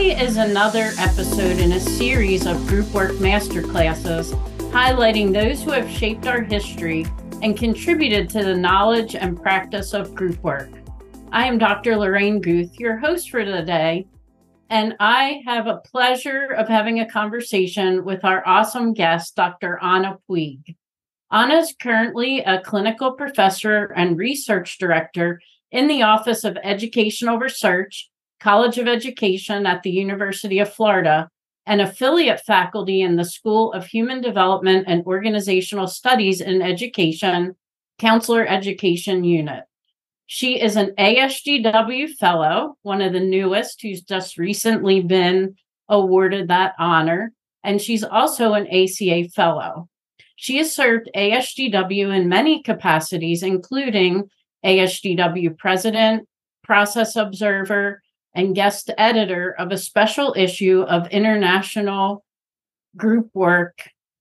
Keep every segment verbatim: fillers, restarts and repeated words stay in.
Today is another episode in a series of group work masterclasses highlighting those who have shaped our history and contributed to the knowledge and practice of group work. I am Doctor Lorraine Guth, your host for today, and I have a pleasure of having a conversation with our awesome guest, Doctor Anna Puig. Anna is currently a clinical professor and research director in the Office of Educational Research, College of Education at the University of Florida, and affiliate faculty in the School of Human Development and Organizational Studies in Education, Counselor Education Unit. She is an A S G W Fellow, one of the newest who's just recently been awarded that honor, and she's also an A C A Fellow. She has served A S G W in many capacities, including A S G W President, Process Observer, and guest editor of a special issue of International Group Work.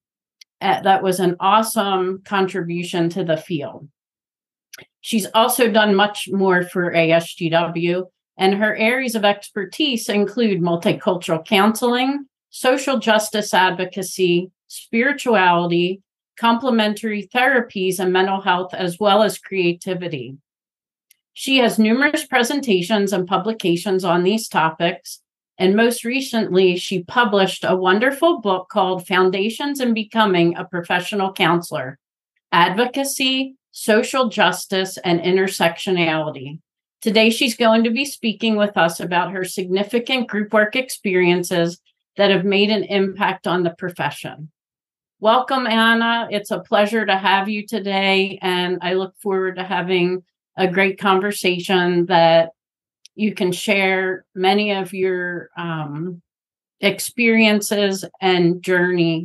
Uh, that was an awesome contribution to the field. She's also done much more for A S G W, and her areas of expertise include multicultural counseling, social justice advocacy, spirituality, complementary therapies, and mental health, as well as creativity. She has numerous presentations and publications on these topics, and most recently, she published a wonderful book called Foundations in Becoming a Professional Counselor: Advocacy, Social Justice, and Intersectionality. Today, she's going to be speaking with us about her significant group work experiences that have made an impact on the profession. Welcome, Anna. It's a pleasure to have you today, and I look forward to having a great conversation that you can share many of your um, experiences and journey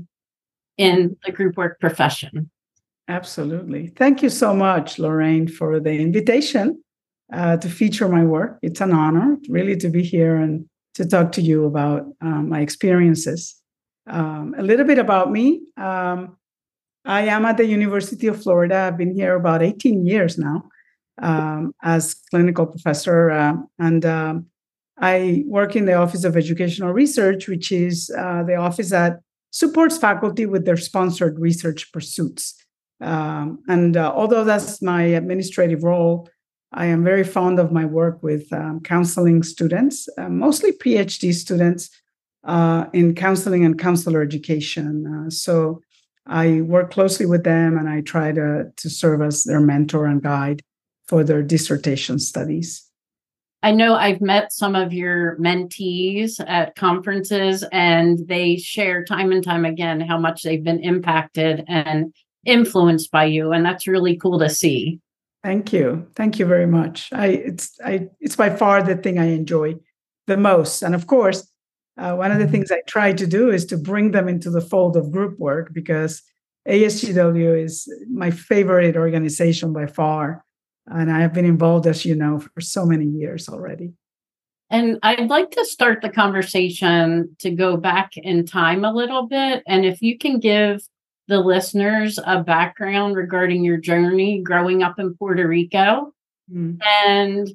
in the group work profession. Absolutely. Thank you so much, Lorraine, for the invitation uh, to feature my work. It's an honor really to be here and to talk to you about um, my experiences. Um, a little bit about me. Um, I am at the University of Florida. I've been here about eighteen years now. Um, as clinical professor, uh, and um, I work in the Office of Educational Research, which is uh, the office that supports faculty with their sponsored research pursuits. Um, and uh, although that's my administrative role, I am very fond of my work with um, counseling students, uh, mostly PhD students uh, in counseling and counselor education. Uh, so I work closely with them, and I try to, to serve as their mentor and guide for their dissertation studies. I know I've met some of your mentees at conferences, and they share time and time again how much they've been impacted and influenced by you, and that's really cool to see. Thank you. Thank you very much. I it's I it's by far the thing I enjoy the most. And of course, uh, one of the things I try to do is to bring them into the fold of group work, because A S G W is my favorite organization by far. And I have been involved, as you know, for so many years already. And I'd like to start the conversation to go back in time a little bit. And if you can give the listeners a background regarding your journey growing up in Puerto Rico mm. and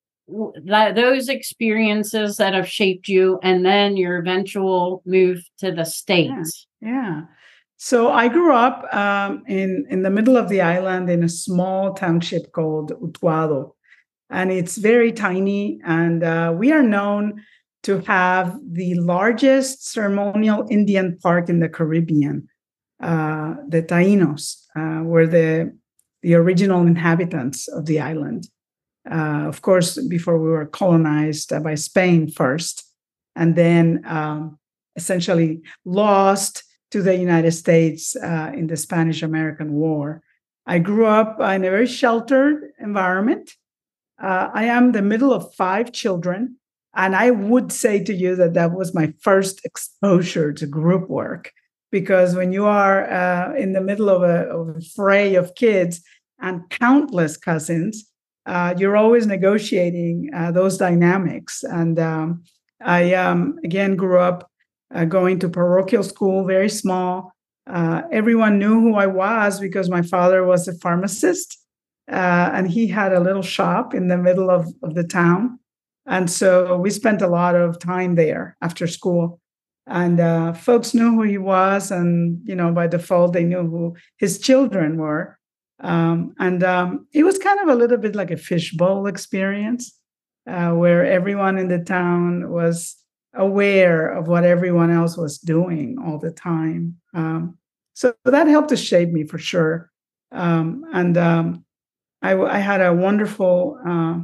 that those experiences that have shaped you, and then your eventual move to the States. Yeah. yeah. So I grew up um, in, in the middle of the island in a small township called Utuado, and it's very tiny. And uh, we are known to have the largest ceremonial Indian park in the Caribbean. Uh, the Taínos uh, were the, the original inhabitants of the island. Uh, of course, before we were colonized by Spain first, and then um, essentially lost to the United States uh, in the Spanish-American War. I grew up in a very sheltered environment. Uh, I am the middle of five children, and I would say to you that that was my first exposure to group work, because when you are uh, in the middle of a, of a fray of kids and countless cousins, uh, you're always negotiating uh, those dynamics. And um, I, um, again, grew up Uh, going to parochial school, very small. Uh, everyone knew who I was because my father was a pharmacist, uh, and he had a little shop in the middle of, of the town. And so we spent a lot of time there after school. And uh, folks knew who he was. And, you know, by default, they knew who his children were. Um, and um, it was kind of a little bit like a fishbowl experience uh, where everyone in the town was aware of what everyone else was doing all the time. Um, so that helped to shape me for sure. Um, and um, I, I had a wonderful uh,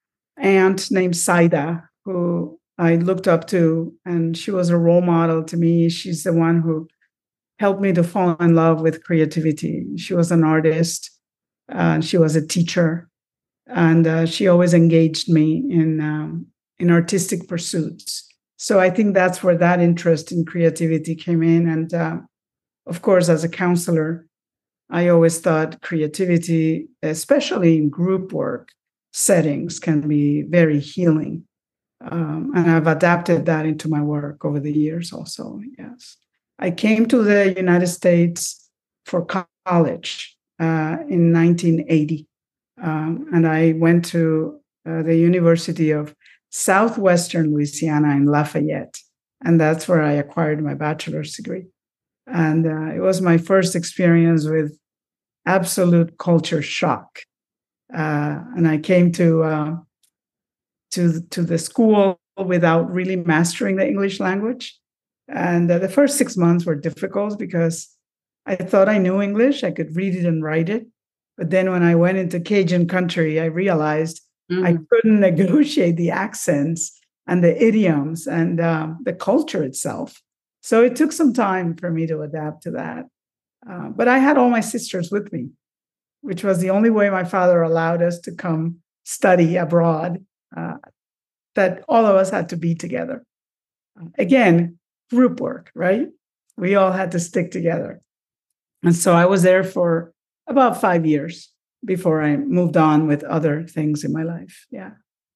aunt named Saida, who I looked up to, and she was a role model to me. She's the one who helped me to fall in love with creativity. She was an artist, uh, she was a teacher, and uh, she always engaged me in um, in artistic pursuits. So I think that's where that interest in creativity came in. And uh, of course, as a counselor, I always thought creativity, especially in group work settings, can be very healing. Um, and I've adapted that into my work over the years also, yes. I came to the United States for college uh, in nineteen eighty. Um, and I went to uh, the University of Southwestern Louisiana in Lafayette. And that's where I acquired my bachelor's degree. And uh, it was my first experience with absolute culture shock. Uh, and I came to, uh, to, to the school without really mastering the English language. And uh, the first six months were difficult because I thought I knew English. I could read it and write it. But then when I went into Cajun country, I realized mm. I couldn't negotiate the accents and the idioms and um, the culture itself. So it took some time for me to adapt to that. Uh, but I had all my sisters with me, which was the only way my father allowed us to come study abroad, uh, that all of us had to be together. Uh, again, group work, right? We all had to stick together. And so I was there for about five years before I moved on with other things in my life. Yeah.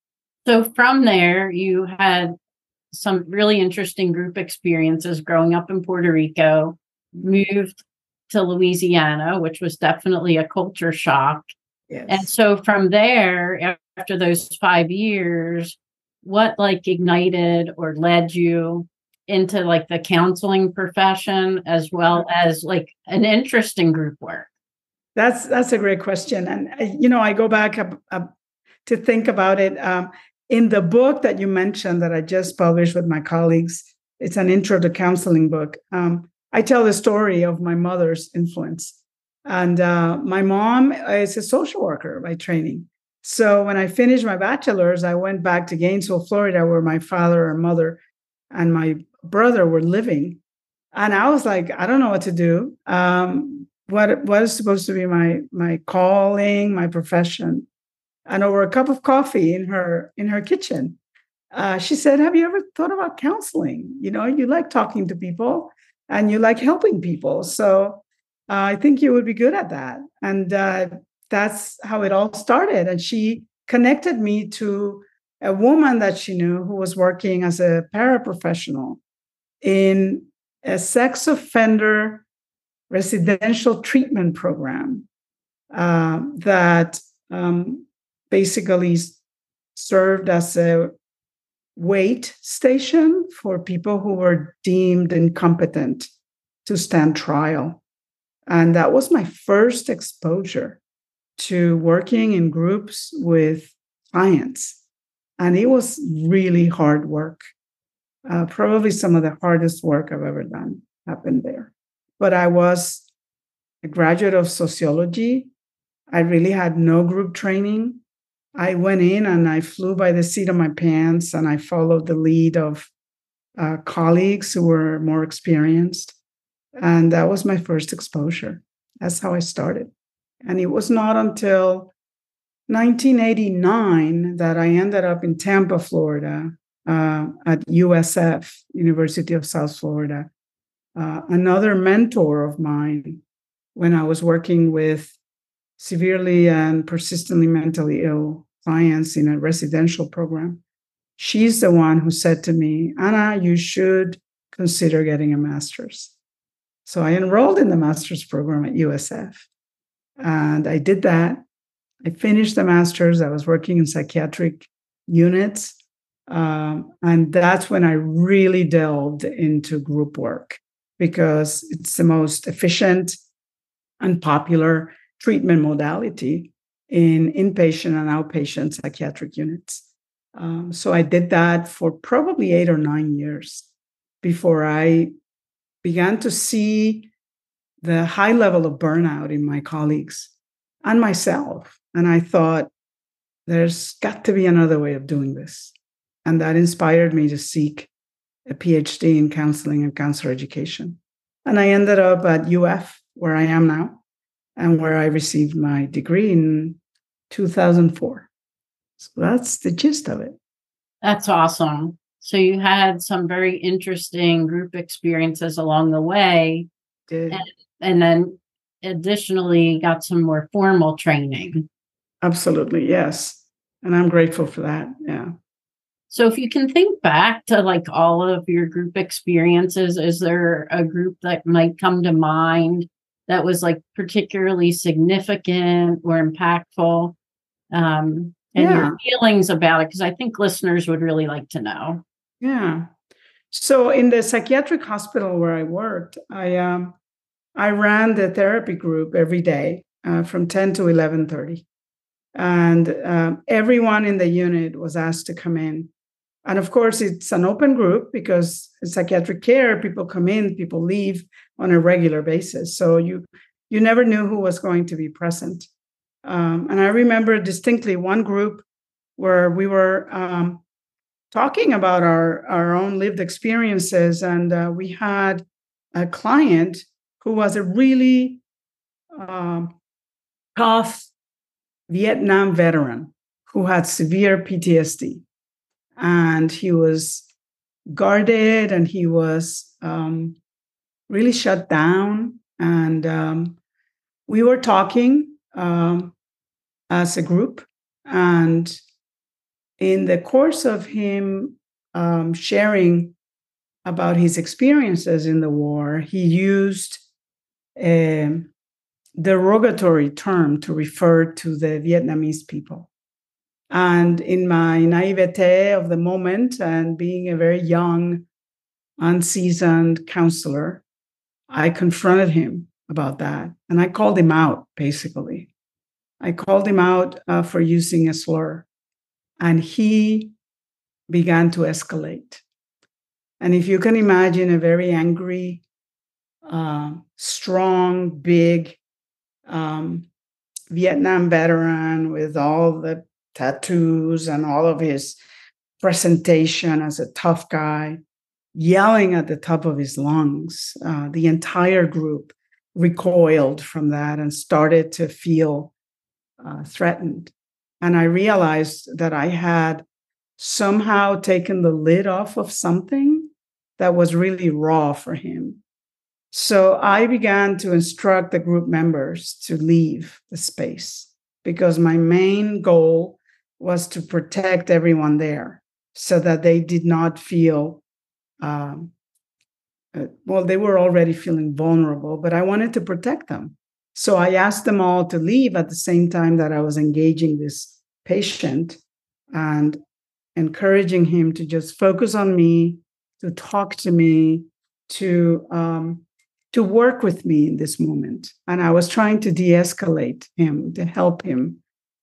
So from there, you had some really interesting group experiences growing up in Puerto Rico, moved to Louisiana, which was definitely a culture shock. Yes. And so from there, after those five years, what like ignited or led you into like the counseling profession as well as like an interest in group work? That's that's a great question. And, you know, I go back up, up to think about it. Um, in the book that you mentioned that I just published with my colleagues, it's an intro to counseling book. Um, I tell the story of my mother's influence. And uh, my mom is a social worker by training. So when I finished my bachelor's, I went back to Gainesville, Florida, where my father and mother and my brother were living. And I was like, I don't know what to do. Um, what, what is supposed to be my, my calling, my profession? And over a cup of coffee in her, in her kitchen, uh, she said, have you ever thought about counseling? You know, you like talking to people and you like helping people. So uh, I think you would be good at that. And uh, that's how it all started. And she connected me to a woman that she knew who was working as a paraprofessional in a sex offender residential treatment program uh, that um, basically served as a wait station for people who were deemed incompetent to stand trial. And that was my first exposure to working in groups with clients. And it was really hard work. Uh, probably some of the hardest work I've ever done happened there. But I was a graduate of sociology. I really had no group training. I went in and I flew by the seat of my pants and I followed the lead of uh, colleagues who were more experienced. And that was my first exposure. That's how I started. And it was not until nineteen eighty-nine that I ended up in Tampa, Florida, uh, at U S F, University of South Florida. Uh, another mentor of mine, when I was working with severely and persistently mentally ill clients in a residential program, she's the one who said to me, Ana, you should consider getting a master's. So I enrolled in the master's program at U S F. And I did that. I finished the master's. I was working in psychiatric units Um, and that's when I really delved into group work because it's the most efficient and popular treatment modality in inpatient and outpatient psychiatric units. Um, so I did that for probably eight or nine years before I began to see the high level of burnout in my colleagues and myself. And I thought, there's got to be another way of doing this. And that inspired me to seek a PhD in counseling and counselor education. And I ended up at U F, where I am now, and where I received my degree in two thousand four. So that's the gist of it. That's awesome. So you had some very interesting group experiences along the way. Did. And, and then additionally got some more formal training. Absolutely, yes. And I'm grateful for that. Yeah. So if you can think back to like all of your group experiences, is there a group that might come to mind that was like particularly significant or impactful? Um, and Yeah. your feelings about it, because I think listeners would really like to know. Yeah. So in the psychiatric hospital where I worked, I um, I ran the therapy group every day uh, from ten to eleven thirty. And um, everyone in the unit was asked to come in. And of course, it's an open group because in psychiatric care, people come in, people leave on a regular basis. So you you never knew who was going to be present. Um, and I remember distinctly one group where we were um, talking about our, our own lived experiences. And uh, we had a client who was a really um, tough Vietnam veteran who had severe P T S D. And he was guarded and he was um, really shut down. And um, we were talking um, as a group. And in the course of him um, sharing about his experiences in the war, he used a derogatory term to refer to the Vietnamese people. And in my naivete of the moment and being a very young, unseasoned counselor, I confronted him about that. And I called him out, basically. I called him out uh, for using a slur. And he began to escalate. And if you can imagine a very angry, uh, strong, big um, Vietnam veteran with all the tattoos and all of his presentation as a tough guy, yelling at the top of his lungs, uh, the entire group recoiled from that and started to feel uh, threatened. And I realized that I had somehow taken the lid off of something that was really raw for him. So I began to instruct the group members to leave the space because my main goal was to protect everyone there so that they did not feel, um, uh, well, they were already feeling vulnerable, but I wanted to protect them. So I asked them all to leave at the same time that I was engaging this patient and encouraging him to just focus on me, to talk to me, to um, to work with me in this moment. And I was trying to de-escalate him, to help him.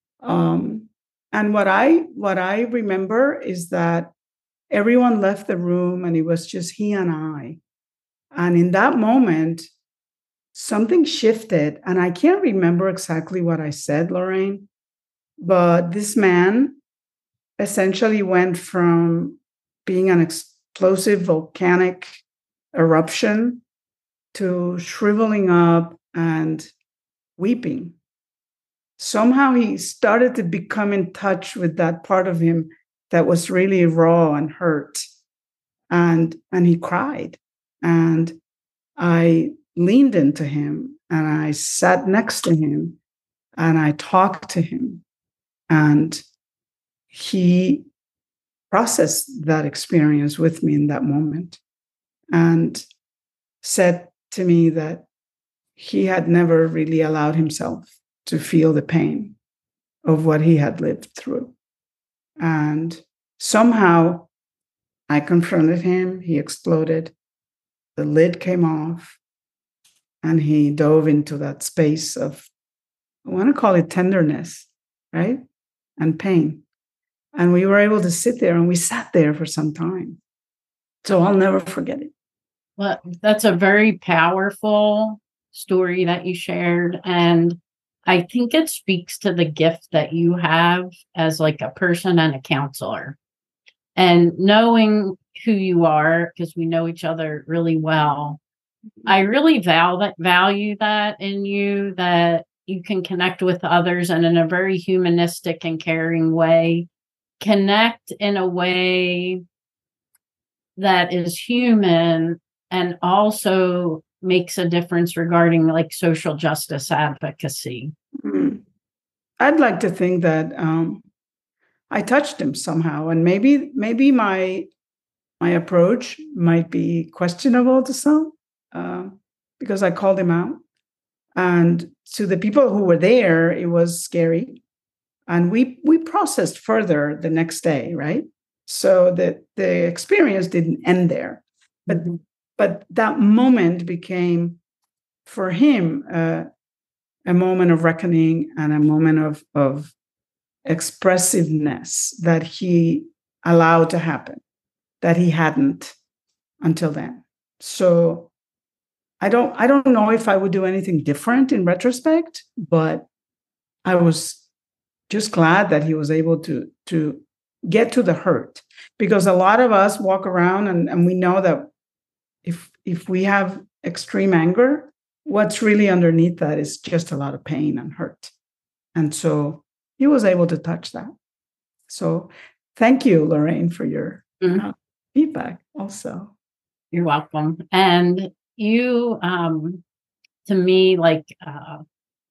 Um, and what I what I remember is that everyone left the room and it was just he and I. And in that moment, something shifted. And I can't remember exactly what I said, Lorraine, but this man essentially went from being an explosive volcanic eruption to shriveling up and weeping. Somehow he started to become in touch with that part of him that was really raw and hurt. And, and he cried. And I leaned into him and I sat next to him and I talked to him. And he processed that experience with me in that moment and said to me that he had never really allowed himself to feel the pain of what he had lived through. And Somehow I confronted him. He exploded. The lid came off and he dove into that space of, I want to call it tenderness, right? And pain. And we were able to sit there and we sat there for some time. So I'll never forget it. Well, that's a very powerful story that you shared. And I think it speaks to the gift that you have as like a person and a counselor. And knowing who you are, because we know each other really well, I really val- that, value that in you, that you can connect with others and in a very humanistic and caring way, connect in a way that is human and also makes a difference regarding like social justice advocacy. Mm-hmm. I'd like to think that um, I touched him somehow, and maybe maybe my my approach might be questionable to some uh, because I called him out, and to the people who were there, it was scary, and we we processed further the next day, right? So that the experience didn't end there, but mm-hmm. but that moment became for him uh, a moment of reckoning and a moment of of expressiveness that he allowed to happen, that he hadn't until then. So I don't I don't know if I would do anything different in retrospect, but I was just glad that he was able to to get to the hurt, because a lot of us walk around and, and we know that if if we have extreme anger, what's really underneath that is just a lot of pain and hurt. And so he was able to touch that. So thank you, Lorraine, for your mm-hmm. uh, feedback also. You're welcome. And you, um, to me, like, uh,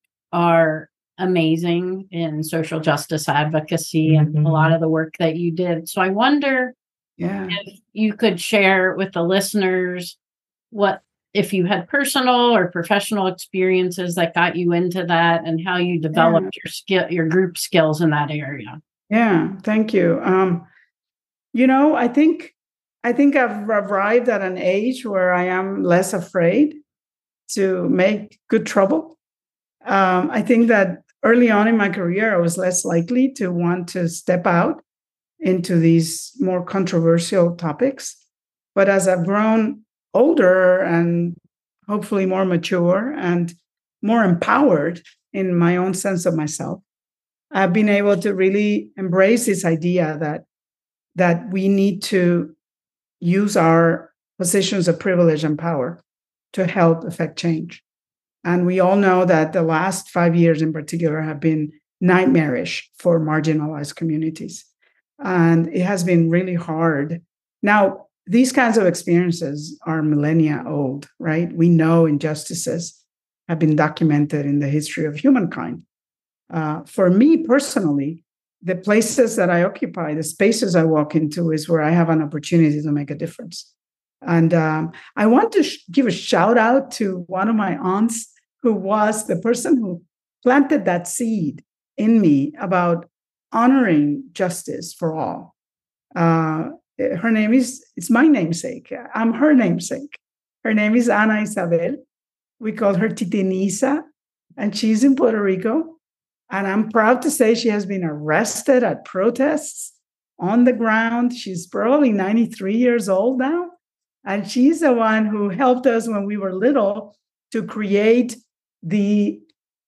are amazing in social justice advocacy mm-hmm. and a lot of the work that you did. So I wonder yeah. if you could share with the listeners what, if you had personal or professional experiences that got you into that and how you developed yeah. your skill, your group skills in that area. Yeah, thank you. Um, you know, I think I think I've arrived at an age where I am less afraid to make good trouble. Um, I think that early on in my career, I was less likely to want to step out into these more controversial topics. But as I've grown older and hopefully more mature and more empowered in my own sense of myself, I've been able to really embrace this idea that that we need to use our positions of privilege and power to help affect change. And we all know that the last five years in particular have been nightmarish for marginalized communities. And it has been really hard. Now, these kinds of experiences are millennia old, right? We know injustices have been documented in the history of humankind. Uh, for me personally, the places that I occupy, the spaces I walk into is where I have an opportunity to make a difference. And um, I want to sh- give a shout out to one of my aunts who was the person who planted that seed in me about honoring justice for all. Uh, her name is, it's my namesake. I'm her namesake. Her name is Ana Isabel. We call her Titinisa, and she's in Puerto Rico. And I'm proud to say she has been arrested at protests on the ground. She's probably ninety-three years old now. And she's the one who helped us when we were little to create the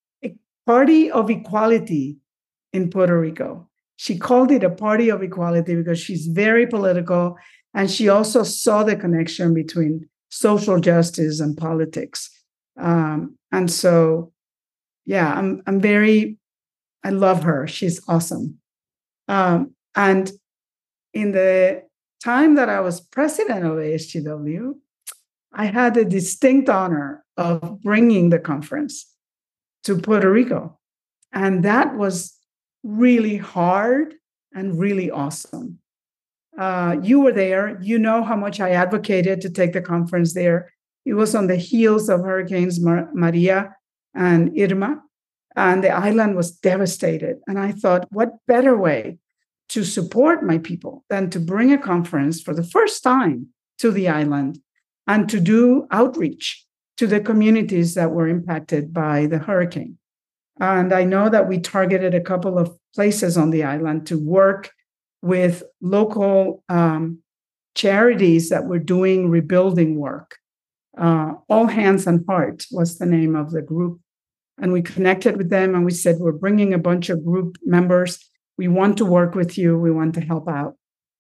Party of Equality in Puerto Rico. She called it a Party of Equality because she's very political. And she also saw the connection between social justice and politics. Um, and so, yeah, I'm I'm very... I love her. She's awesome. Um, and in the time that I was president of A S G W, I had the distinct honor of bringing the conference to Puerto Rico. And that was really hard and really awesome. Uh, you were there. You know how much I advocated to take the conference there. It was on the heels of Hurricanes Mar- Maria and Irma. And the island was devastated. And I thought, what better way to support my people than to bring a conference for the first time to the island and to do outreach to the communities that were impacted by the hurricane. And I know that we targeted a couple of places on the island to work with local um, charities that were doing rebuilding work. Uh, All Hands on Heart was the name of the group. And we connected with them and we said, we're bringing a bunch of group members. We want to work with you. We want to help out.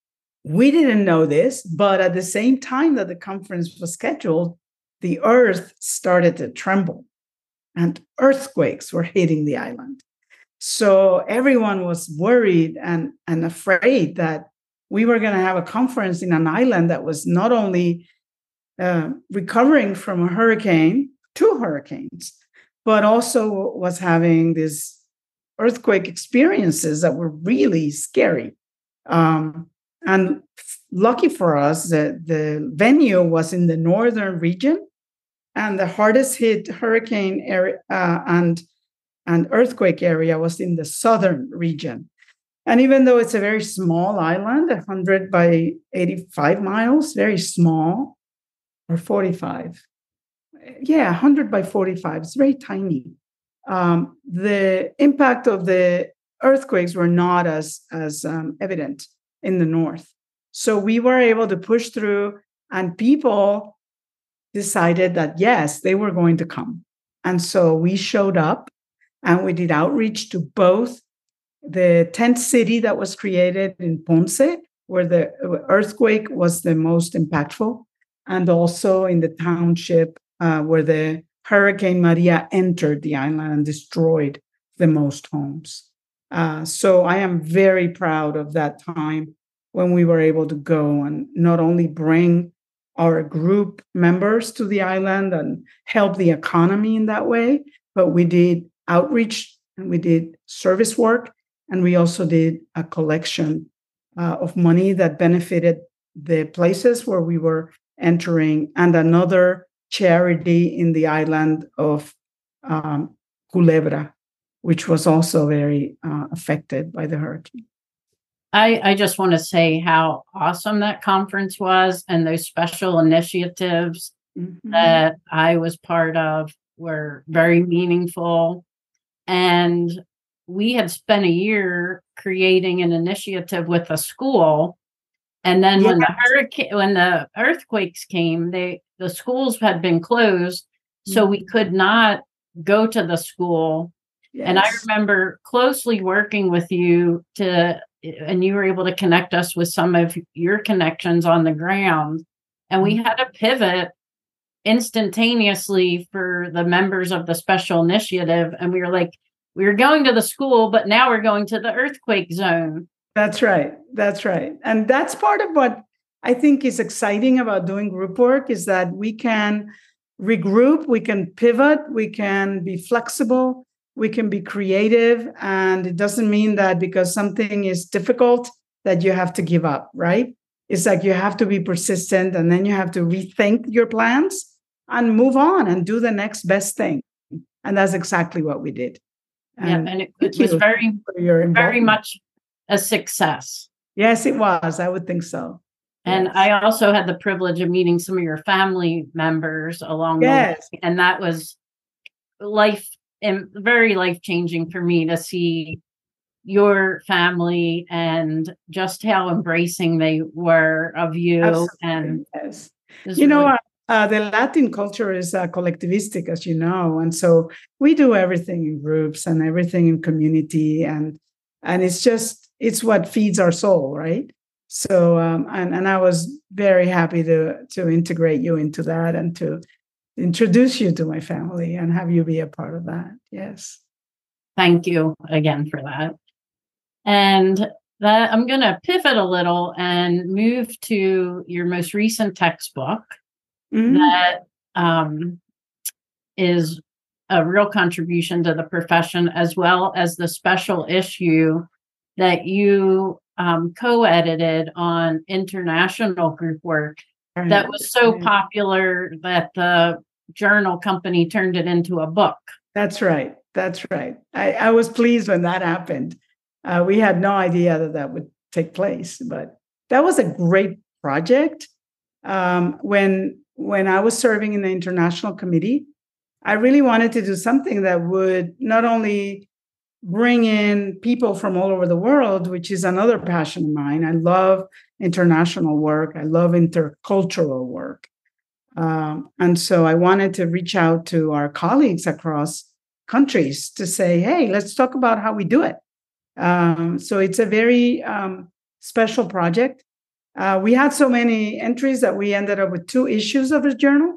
We didn't know this, but at the same time that the conference was scheduled, the earth started to tremble and earthquakes were hitting the island. So everyone was worried and, and afraid that we were going to have a conference in an island that was not only uh, recovering from a hurricane, two hurricanes, but also was having these earthquake experiences that were really scary. Um, and lucky for us, the, the venue was in the northern region, and the hardest hit hurricane area uh, and, and earthquake area was in the southern region. And even though it's a very small island, one hundred by eighty-five miles, very small, or forty-five. Yeah, one hundred by forty-five. It's very tiny. Um, the impact of the earthquakes were not as, as um, evident in the north. So we were able to push through, and people decided that, yes, they were going to come. And so we showed up and we did outreach to both the tent city that was created in Ponce, where the earthquake was the most impactful, and also in the township uh, where the Hurricane Maria entered the island and destroyed the most homes. Uh, so I am very proud of that time when we were able to go and not only bring our group members to the island and help the economy in that way, but we did outreach and we did service work, and we also did a collection uh, of money that benefited the places where we were entering, and another charity in the island of um, Culebra, which was also very uh, affected by the hurricane. I, I just want to say how awesome that conference was, and those special initiatives mm-hmm. that I was part of were very meaningful. And we had spent a year creating an initiative with a school. And then yes. when the hurricane, when the earthquakes came, they the schools had been closed, mm-hmm. so we could not go to the school. Yes. And I remember closely working with you to, and you were able to connect us with some of your connections on the ground. And we had to pivot instantaneously for the members of the special initiative. And we were like, we were going to the school, but now we're going to the earthquake zone. That's right. That's right. And that's part of what I think is exciting about doing group work, is that we can regroup, we can pivot, we can be flexible, we can be creative. And it doesn't mean that because something is difficult that you have to give up, right? It's like you have to be persistent, and then you have to rethink your plans and move on and do the next best thing. And that's exactly what we did. And, yeah, and it, it was very, very much a success. Yes, it was. I would think so. And yes. I also had the privilege of meeting some of your family members along yes. the way. And that was life and very life-changing for me to see your family and just how embracing they were of you. Absolutely. And yes. you know, really- uh, the Latin culture is uh, collectivistic, as you know. And so we do everything in groups and everything in community. And and it's just, it's what feeds our soul, right? So, um, and, and I was very happy to, to integrate you into that and to introduce you to my family and have you be a part of that. Yes. Thank you again for that. And that I'm going to pivot a little and move to your most recent textbook mm-hmm. that um, is a real contribution to the profession, as well as the special issue that you um, co-edited on international group work right. that was so right. popular that the journal company turned it into a book. That's right. That's right. I, I was pleased when that happened. Uh, we had no idea that that would take place. But that was a great project. Um, when when I was serving in the international committee, I really wanted to do something that would not only bring in people from all over the world, which is another passion of mine. I love international work. I love intercultural work. Um, and so I wanted to reach out to our colleagues across countries to say, hey, let's talk about how we do it. Um, so it's a very um, special project. Uh, we had so many entries that we ended up with two issues of the journal.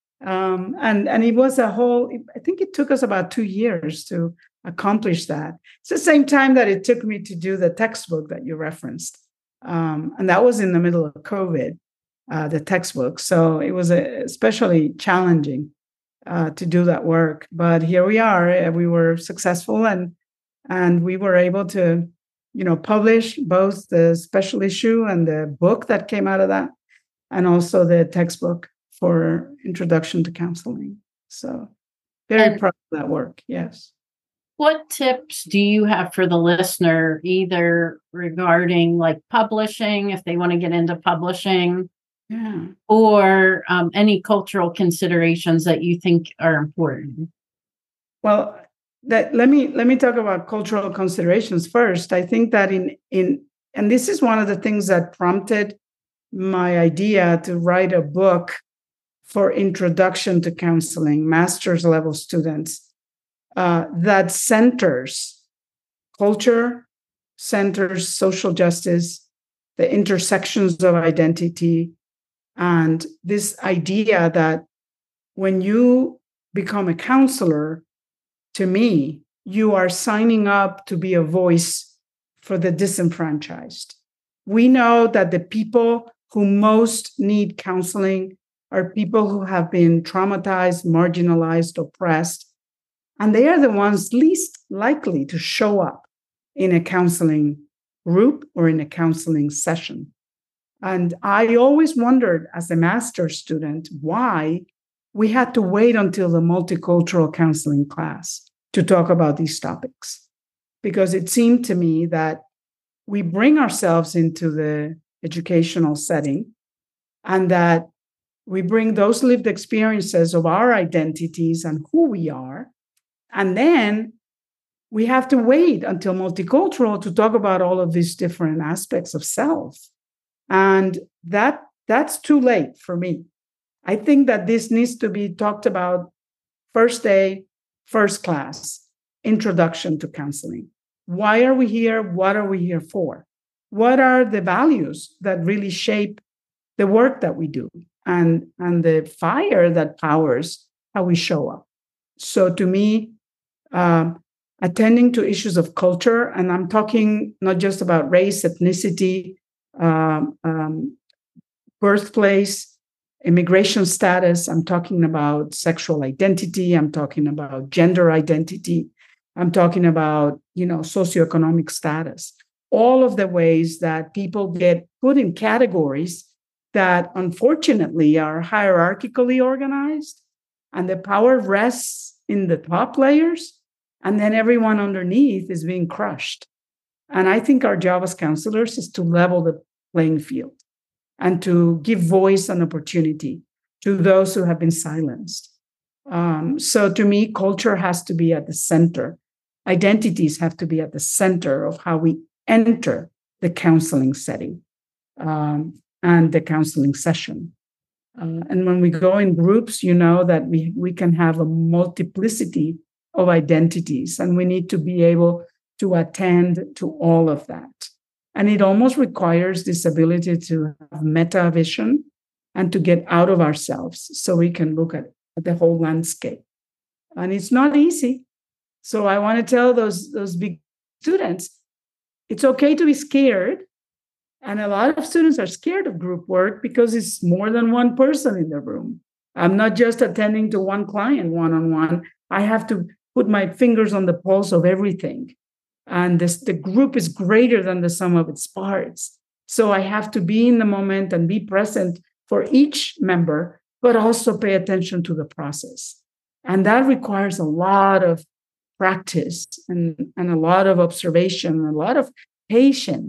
Um, and, and it was a whole, I think it took us about two years to accomplish that. It's the same time that it took me to do the textbook that you referenced. Um, and that was in the middle of COVID, uh, the textbook. So it was a, especially challenging uh, to do that work. But here we are. We were successful, and and we were able to, you know, publish both the special issue and the book that came out of that, and also the textbook for Introduction to Counseling. So very and proud of that work. Yes. What tips do you have for the listener, either regarding like publishing, if they want to get into publishing, yeah, or um, any cultural considerations that you think are important? Well, that, let me let me talk about cultural considerations first. I think that in in and this is one of the things that prompted my idea to write a book for Introduction to Counseling, master's level students, uh, that centers culture, centers social justice, the intersections of identity, and this idea that when you become a counselor, to me, you are signing up to be a voice for the disenfranchised. We know that the people who most need counseling are people who have been traumatized, marginalized, oppressed, and they are the ones least likely to show up in a counseling group or in a counseling session. And I always wondered as a master's student why we had to wait until the multicultural counseling class to talk about these topics. Because it seemed to me that we bring ourselves into the educational setting, and that we bring those lived experiences of our identities and who we are. And then we have to wait until multicultural to talk about all of these different aspects of self. And that that's too late for me. I think that this needs to be talked about first day, first class, Introduction to Counseling. Why are we here? What are we here for? What are the values that really shape the work that we do, and, and the fire that powers how we show up? So to me, um, attending to issues of culture, and I'm talking not just about race, ethnicity, um, um, birthplace, immigration status. I'm talking about sexual identity. I'm talking about gender identity. I'm talking about, you know, socioeconomic status. All of the ways that people get put in categories that unfortunately are hierarchically organized, and the power rests in the top layers, and then everyone underneath is being crushed. And I think our job as counselors is to level the playing field and to give voice and opportunity to those who have been silenced. Um, so to me, culture has to be at the center. Identities have to be at the center of how we enter the counseling setting um, and the counseling session. Uh, and when we go in groups, you know that we, we can have a multiplicity of identities, and we need to be able to attend to all of that. And it almost requires this ability to have meta vision and to get out of ourselves so we can look at the whole landscape. And it's not easy. So I want to tell those, those big students, it's okay to be scared. And a lot of students are scared of group work because it's more than one person in the room. I'm not just attending to one client one-on-one. I have to put my fingers on the pulse of everything. And this, the group is greater than the sum of its parts. So I have to be in the moment and be present for each member, but also pay attention to the process. And that requires a lot of practice and, and a lot of observation, and a lot of patience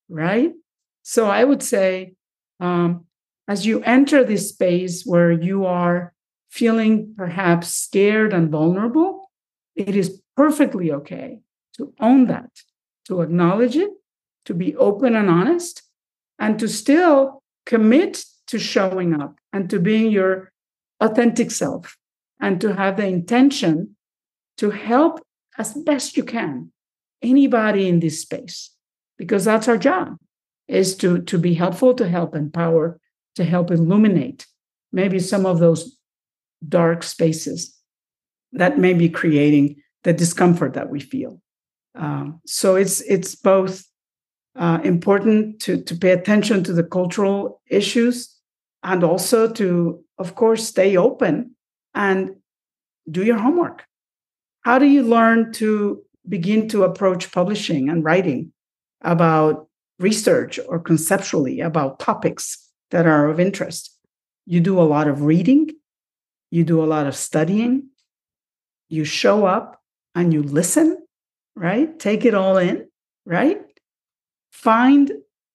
right? So I would say, um, as you enter this space where you are feeling perhaps scared and vulnerable, it is perfectly okay to own that, to acknowledge it, to be open and honest, and to still commit to showing up and to being your authentic self and to have the intention to help as best you can anybody in this space, because that's our job, is to, to be helpful, to help empower, to help illuminate maybe some of those dark spaces that may be creating the discomfort that we feel. Um, so it's it's both uh, important to, to pay attention to the cultural issues and also to, of course, stay open and do your homework. How do you learn to begin to approach publishing and writing about research or conceptually about topics that are of interest? You do a lot of reading, you do a lot of studying, you show up and you listen, right? Take it all in, right? Find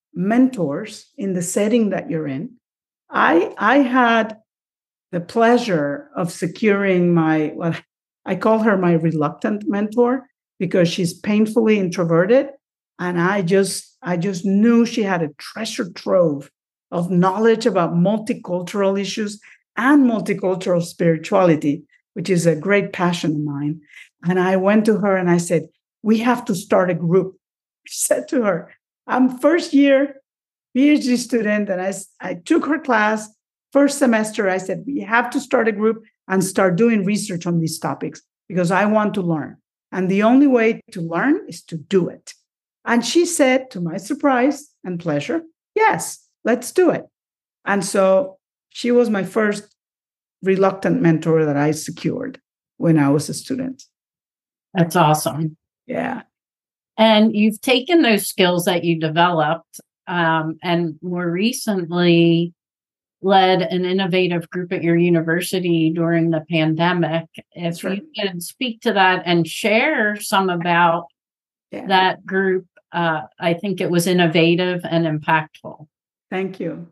mentors in the setting that you're in. I, I had the pleasure of securing my, what I call her my reluctant mentor, because she's painfully introverted. And I just, I just knew she had a treasure trove of knowledge about multicultural issues and multicultural spirituality, which is a great passion of mine. And I went to her and I said, we have to start a group. I said to her, I'm first year PhD student, and I, I took her class first semester. I said, we have to start a group and start doing research on these topics because I want to learn. And the only way to learn is to do it. And she said, to my surprise and pleasure, yes, let's do it. And so she was my first reluctant mentor that I secured when I was a student. That's awesome. Yeah. And you've taken those skills that you developed um, and more recently led an innovative group at your university during the pandemic. If right. you could speak to that and share some about yeah. that group, uh, I think it was innovative and impactful. Thank you.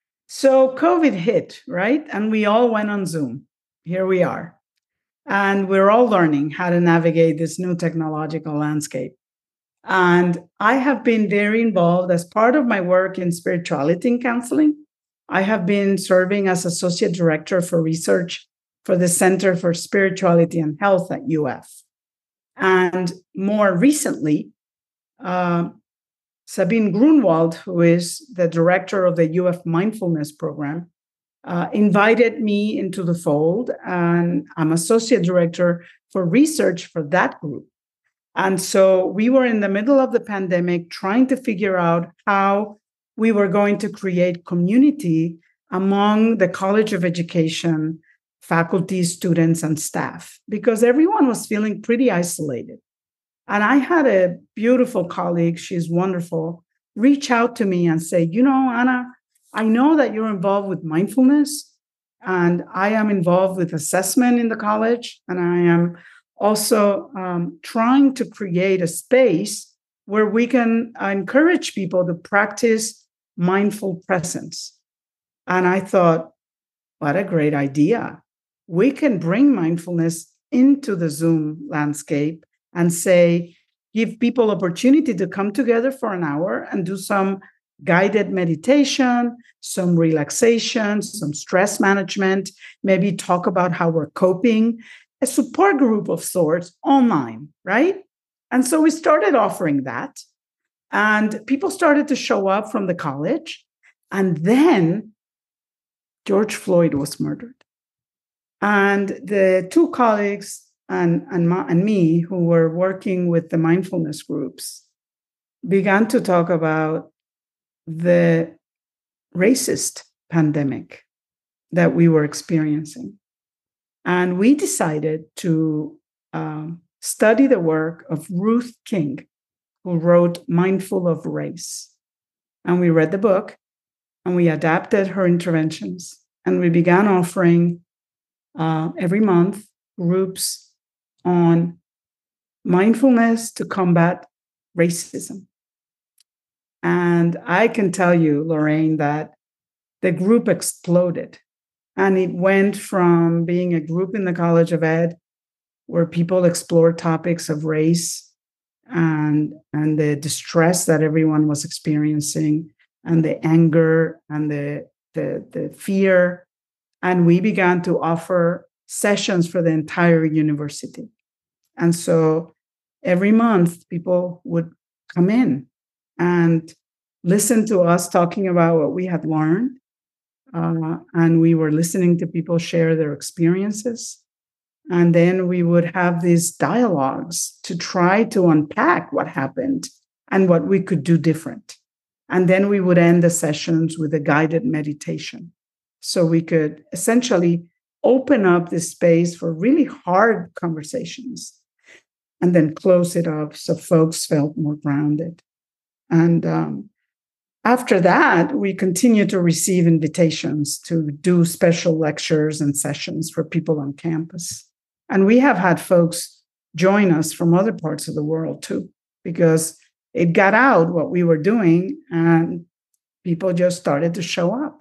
So COVID hit, right? And we all went on Zoom. Here we are. And we're all learning how to navigate this new technological landscape. And I have been very involved as part of my work in spirituality and counseling. I have been serving as Associate Director for Research for the Center for Spirituality and Health at U F. And more recently, uh, Sabine Grunwald, who is the director of the U F Mindfulness Program, uh, invited me into the fold, and I'm Associate Director for Research for that group. And so we were in the middle of the pandemic trying to figure out how we were going to create community among the College of Education, faculty, students, and staff, because everyone was feeling pretty isolated. And I had a beautiful colleague, she's wonderful, reach out to me and say, you know, Ana, I know that you're involved with mindfulness, and I am involved with assessment in the college, and I am also um, trying to create a space where we can encourage people to practice mindful presence. And I thought, what a great idea. We can bring mindfulness into the Zoom landscape and say, give people opportunity to come together for an hour and do some guided meditation, some relaxation, some stress management, maybe talk about how we're coping, a support group of sorts online, right? And so we started offering that. And people started to show up from the college. And then George Floyd was murdered. And the two colleagues and, and, my, and me who were working with the mindfulness groups began to talk about the racist pandemic that we were experiencing. And we decided to um, study the work of Ruth King, who wrote Mindful of Race. And we read the book and we adapted her interventions. And we began offering uh, every month groups on mindfulness to combat racism. And I can tell you, Lorraine, that the group exploded. And it went from being a group in the College of Ed where people explore topics of race and, and the distress that everyone was experiencing, and the anger and the, the, the fear. And we began to offer sessions for the entire university. And so every month, people would come in and listen to us talking about what we had learned. Uh, and we were listening to people share their experiences. And then we would have these dialogues to try to unpack what happened and what we could do different. And then we would end the sessions with a guided meditation. So we could essentially open up this space for really hard conversations and then close it up so folks felt more grounded. And um, after that, we continue to receive invitations to do special lectures and sessions for people on campus. And we have had folks join us from other parts of the world too, because it got out what we were doing and people just started to show up.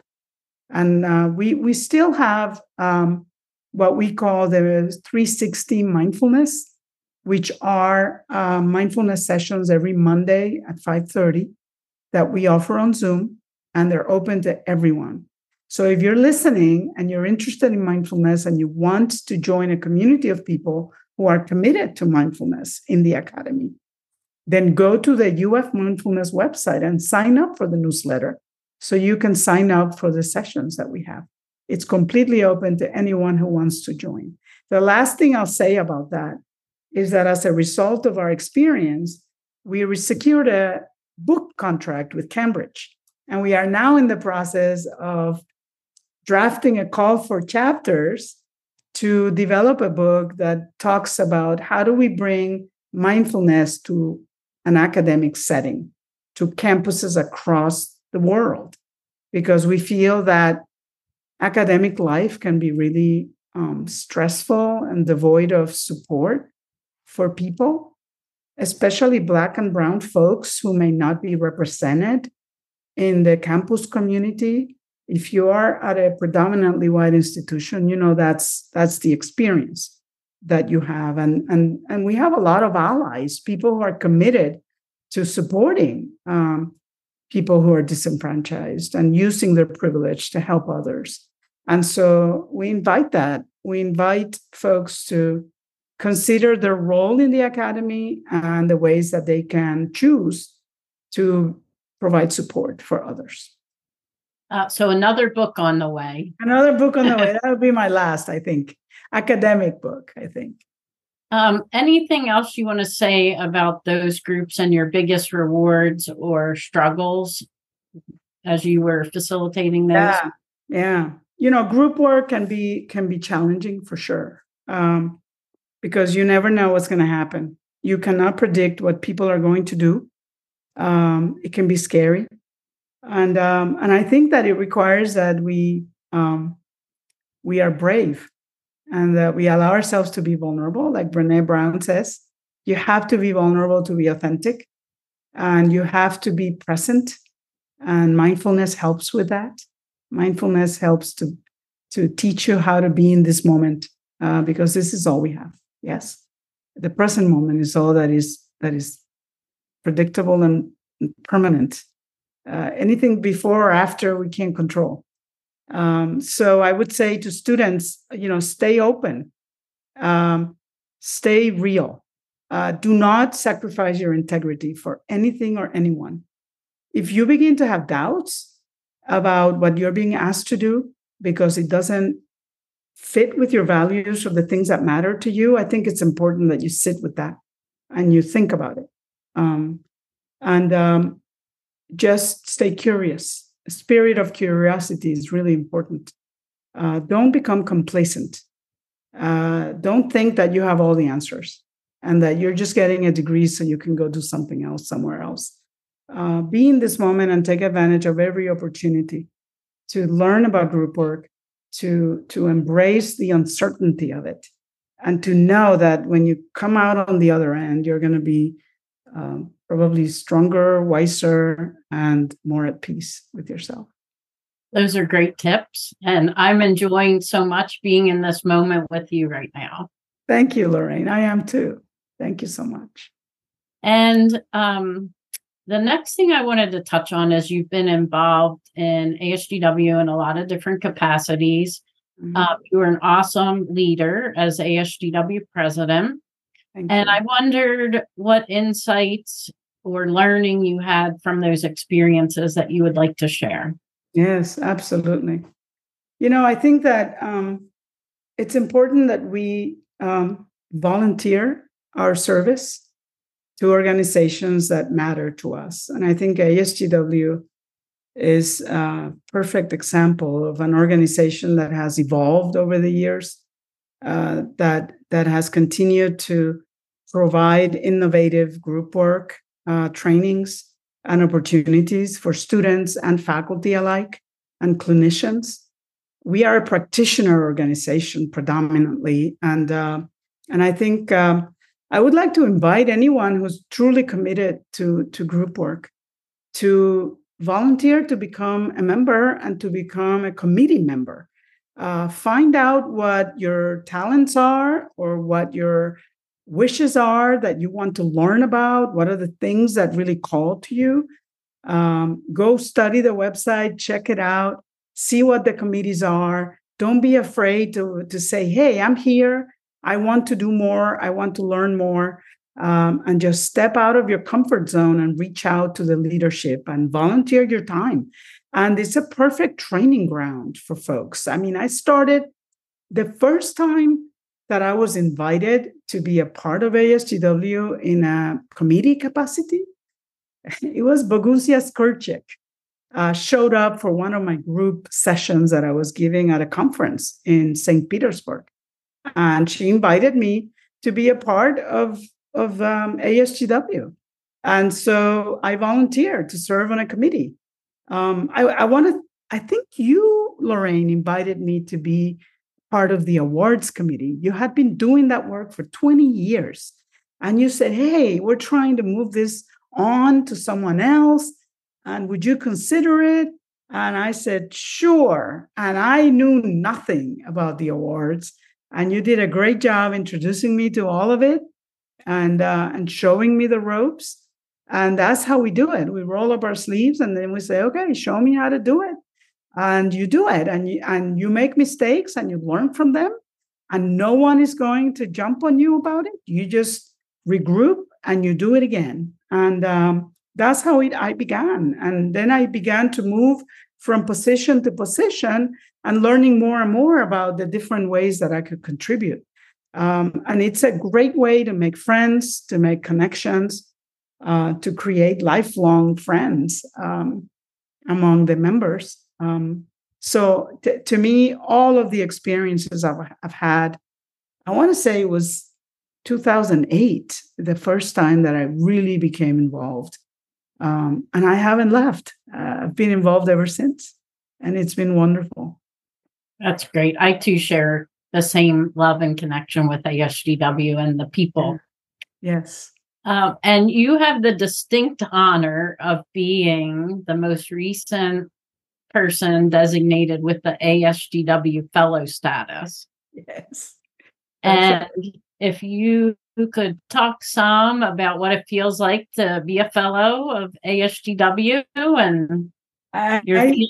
And uh, we, we still have um, what we call the three sixty mindfulness, which are uh, mindfulness sessions every Monday at five thirty that we offer on Zoom, and they're open to everyone. So if you're listening and you're interested in mindfulness and you want to join a community of people who are committed to mindfulness in the academy, then go to the U F Mindfulness website and sign up for the newsletter so you can sign up for the sessions that we have. It's completely open to anyone who wants to join. The last thing I'll say about that is that as a result of our experience, we secured a book contract with Cambridge. And we are now in the process of drafting a call for chapters to develop a book that talks about how do we bring mindfulness to an academic setting, to campuses across the world, because we feel that academic life can be really um, stressful and devoid of support for people, especially Black and Brown folks who may not be represented in the campus community. If you are at a predominantly white institution, you know that's that's the experience that you have. And, and, and we have a lot of allies, people who are committed to supporting um, people who are disenfranchised and using their privilege to help others. And so we invite that. We invite folks to consider their role in the academy and the ways that they can choose to provide support for others. Uh, so another book on the way. Another book on the way. That would be my last, I think. Academic book, I think. Um, anything else you want to say about those groups and your biggest rewards or struggles as you were facilitating those? Yeah, yeah. You know, group work can be can be challenging for sure, um, because you never know what's going to happen. You cannot predict what people are going to do. Um, it can be scary, and um, and I think that it requires that we um, we are brave and that we allow ourselves to be vulnerable. Like Brené Brown says, you have to be vulnerable to be authentic, and you have to be present. And mindfulness helps with that. Mindfulness helps to, to teach you how to be in this moment, uh, because this is all we have. Yes, the present moment is all that is that is predictable and permanent. Uh, anything before or after, we can't control. Um, so I would say to students, you know, stay open, um, stay real. Uh, do not sacrifice your integrity for anything or anyone. If you begin to have doubts about what you're being asked to do because it doesn't fit with your values or the things that matter to you, I think it's important that you sit with that and you think about it. Um, and um, just stay curious. A spirit of curiosity is really important. Uh, don't become complacent. Uh, don't think that you have all the answers and that you're just getting a degree so you can go do something else somewhere else. Uh, be in this moment and take advantage of every opportunity to learn about group work, to, to embrace the uncertainty of it, and to know that when you come out on the other end, you're going to be um, probably stronger, wiser, and more at peace with yourself. Those are great tips. And I'm enjoying so much being in this moment with you right now. Thank you, Lorraine. I am too. Thank you so much. And um, the next thing I wanted to touch on is you've been involved in A S G W in a lot of different capacities. Mm-hmm. Uh, you were an awesome leader as A S G W president. Thank and you. I wondered what insights or learning you had from those experiences that you would like to share. Yes, absolutely. You know, I think that um, it's important that we um, volunteer our service to organizations that matter to us. And I think A S G W is a perfect example of an organization that has evolved over the years, uh, that, that has continued to provide innovative group work uh, trainings and opportunities for students and faculty alike and clinicians. We are a practitioner organization predominantly, and uh, and I think um, I would like to invite anyone who's truly committed to, to group work to volunteer to become a member and to become a committee member. Uh, find out what your talents are or what your wishes are that you want to learn about. What are the things that really call to you? Um, go study the website, check it out, see what the committees are. Don't be afraid to, to say, hey, I'm here. I want to do more. I want to learn more. Um, and just step out of your comfort zone and reach out to the leadership and volunteer your time. And it's a perfect training ground for folks. I mean, I started the first time that I was invited to be a part of A S G W in a committee capacity. It was Bogusia Skurczyk uh, showed up for one of my group sessions that I was giving at a conference in Saint Petersburg. And she invited me to be a part of, of um, A S G W. And so I volunteered to serve on a committee. Um, I, I want to, I think you, Lorraine, invited me to be part of the awards committee. You had been doing that work for twenty years. And you said, hey, we're trying to move this on to someone else. And would you consider it? And I said, sure. And I knew nothing about the awards. And you did a great job introducing me to all of it and, uh, and showing me the ropes. And that's how we do it. We roll up our sleeves and then we say, okay, show me how to do it. And you do it, and you, and you make mistakes and you learn from them, and no one is going to jump on you about it. You just regroup and you do it again. And um, that's how it, I began. And then I began to move from position to position and learning more and more about the different ways that I could contribute. Um, and it's a great way to make friends, to make connections, uh, to create lifelong friends um, among the members. Um, so t- to me, all of the experiences I've, I've had, I want to say it was two thousand eight, the first time that I really became involved. Um, and I haven't left. Uh, I've been involved ever since. And it's been wonderful. That's great. I too share the same love and connection with A S G W and the people. Yeah. Yes. Um, and you have the distinct honor of being the most recent person designated with the A S G W fellow status. Yes. And if you could talk some about what it feels like to be a fellow of A S G W and I, your I,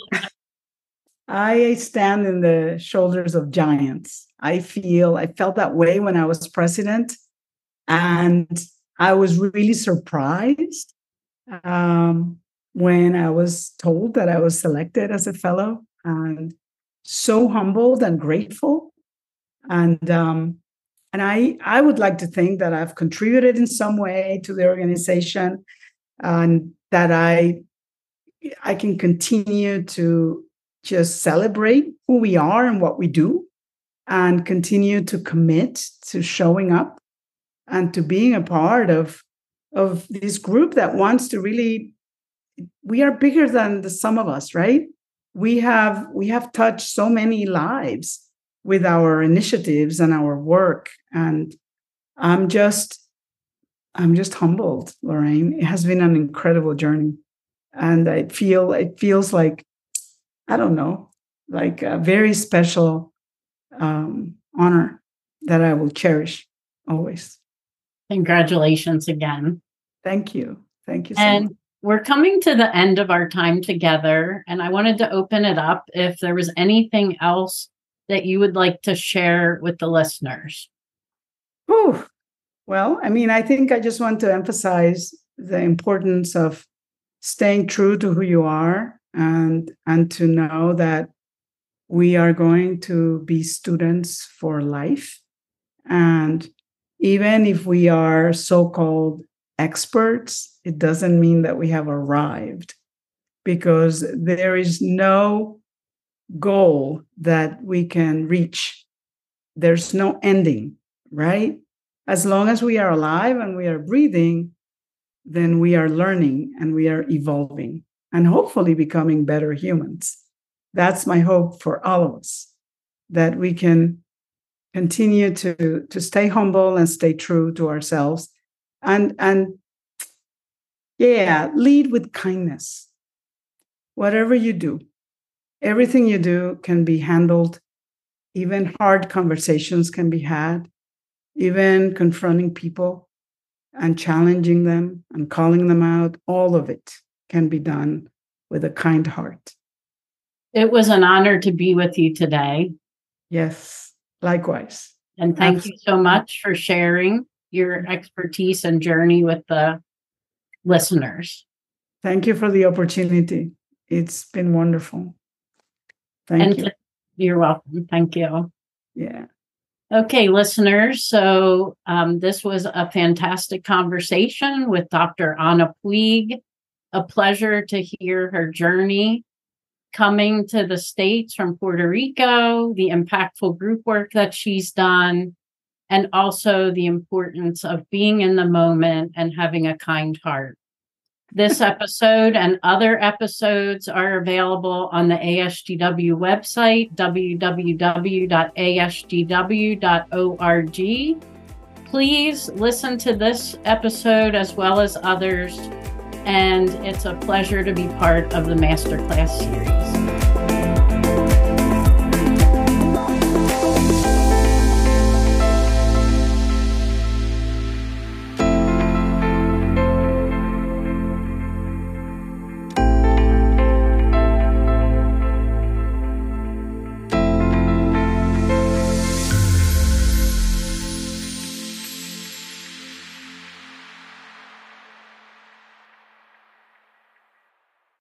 I stand in the shoulders of giants. I feel, I felt that way when I was president, and I was really surprised um, when I was told that I was selected as a fellow, and so humbled and grateful. And um, and I, I would like to think that I've contributed in some way to the organization, and that I I can continue to just celebrate who we are and what we do, and continue to commit to showing up and to being a part of, of this group that wants to really, we are bigger than the sum of us, right? We have, we have touched so many lives with our initiatives and our work. And I'm just I'm just humbled, Lorraine. It has been an incredible journey. And I feel it feels like, I don't know, like a very special um, honor that I will cherish always. Congratulations again. Thank you. Thank you so and much. We're coming to the end of our time together, and I wanted to open it up if there was anything else that you would like to share with the listeners. Whew. Well, I mean, I think I just want to emphasize the importance of staying true to who you are, and and to know that we are going to be students for life. And even if we are so-called experts, it doesn't mean that we have arrived, because there is no goal that we can reach. There's no ending, right? As long as we are alive and we are breathing, then we are learning and we are evolving and hopefully becoming better humans. That's my hope for all of us, that we can continue to, to stay humble and stay true to ourselves, and, and yeah, lead with kindness. Whatever you do, everything you do can be handled. Even hard conversations can be had, even confronting people and challenging them and calling them out. All of it can be done with a kind heart. It was an honor to be with you today. Yes, likewise. And thank Absolutely. You so much for sharing your expertise and journey with the listeners. Thank you for the opportunity. It's been wonderful. Thank and you. To, you're welcome. Thank you. Yeah. Okay, listeners. So um, this was a fantastic conversation with Doctor Ana Puig. A pleasure to hear her journey coming to the States from Puerto Rico, the impactful group work that she's done, and also the importance of being in the moment and having a kind heart. This episode and other episodes are available on the A S G W website, w w w dot a s g w dot org. Please listen to this episode as well as others, and it's a pleasure to be part of the Masterclass series.